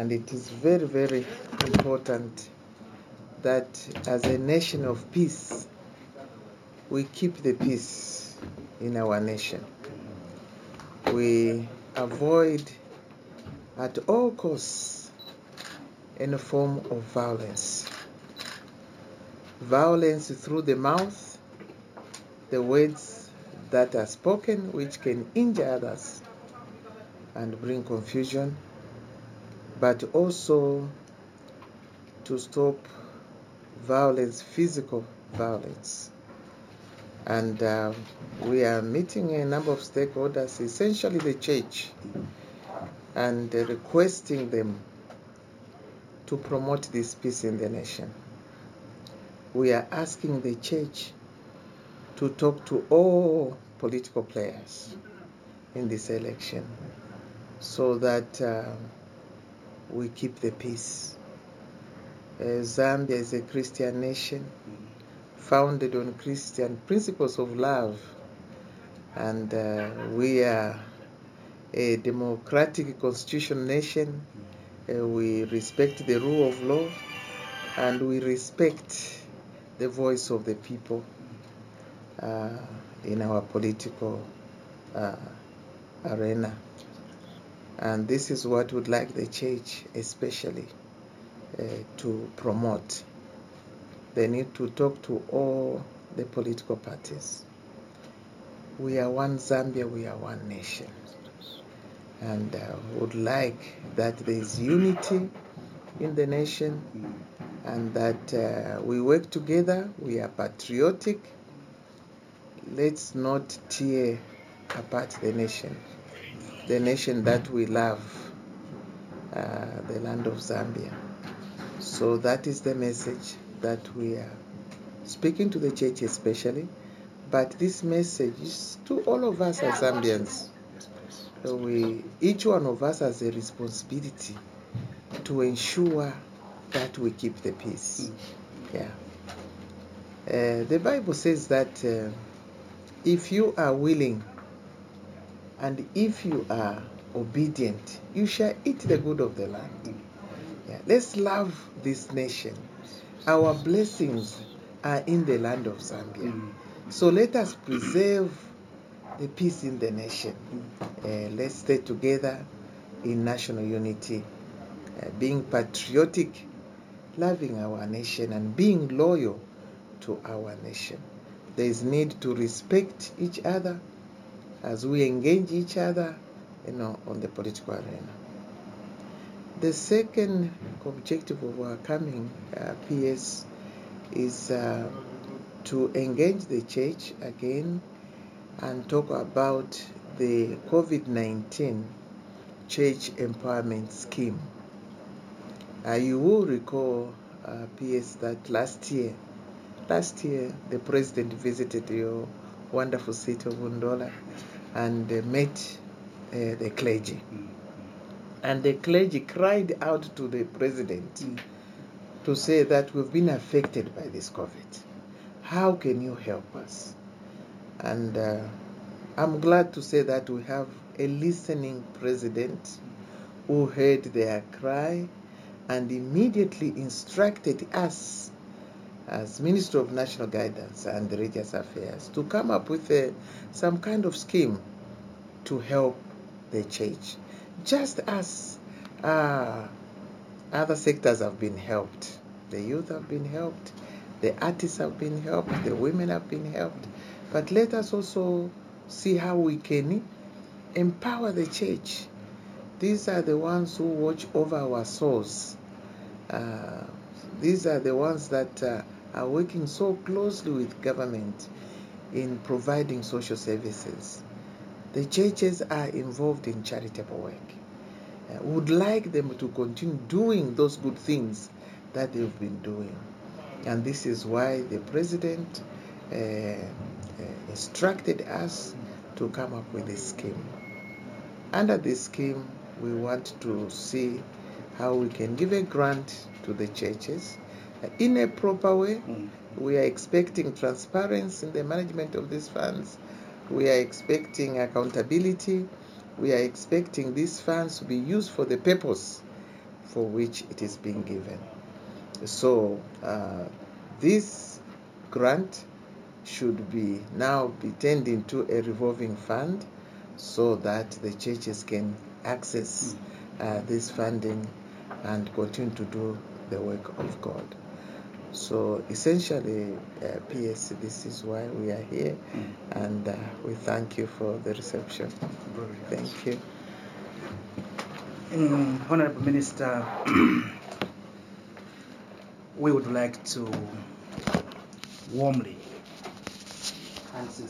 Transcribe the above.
And it is very, very important that as a nation of peace, we keep the peace in our nation. We avoid at all costs any form of violence. Violence through the mouth, the words that are spoken which can injure others and bring confusion, but also to stop violence, physical violence. And we are meeting a number of stakeholders, essentially the church, and requesting them to promote this peace in the nation. We are asking the church to talk to all political players in this election so that we keep the peace. Zambia is a Christian nation founded on Christian principles of love, and we are a democratic constitutional nation. We respect the rule of law, and we respect the voice of the people in our political arena. And this is what we'd like the church especially to promote. They need to talk to all the political parties. We are one Zambia, we are one nation. And would like that there is unity in the nation, and that we work together, we are patriotic. Let's not tear apart the nation that we love, the land of Zambia. So that is the message that we are speaking to the church especially, but this message is to all of us as Zambians. Each one of us has a responsibility to ensure that we keep the peace. The Bible says that if you are willing and if you are obedient, you shall eat the good of the land. Let's love this nation. Our blessings are in the land of Zambia. So let us preserve the peace in the nation. Let's stay together in national unity, being patriotic, loving our nation, and being loyal to our nation. There is need to respect each other as we engage each other, on the political arena. The second objective of our coming PS is to engage the church again and talk about the COVID-19 church empowerment scheme. You will recall, PS, that last year, the president visited your wonderful city of Undola and met the clergy. And the clergy cried out to the president to say that we've been affected by this COVID. How can you help us? And I'm glad to say that we have a listening president who heard their cry and immediately instructed us as Minister of National Guidance and Religious Affairs to come up with some kind of scheme to help the church, just as other sectors have been helped. The youth have been helped, the artists have been helped, the women have been helped. But let us also see how we can empower the church. These are the ones who watch over our souls. These are the ones that are working so closely with government in providing social services. The churches are involved in charitable work. Would like them to continue doing those good things that they've been doing. And this is why the president instructed us to come up with this scheme. Under this scheme, we want to see how we can give a grant to the churches in a proper way. We are expecting transparency in the management of these funds. We are expecting accountability. We are expecting these funds to be used for the purpose for which it is being given. So this grant should be turned into a revolving fund so that the churches can access this funding and continue to do the work of God. So essentially, PS, this is why we are here, and we thank you for the reception. Thank you. Honorable Minister, we would like to warmly and sincerely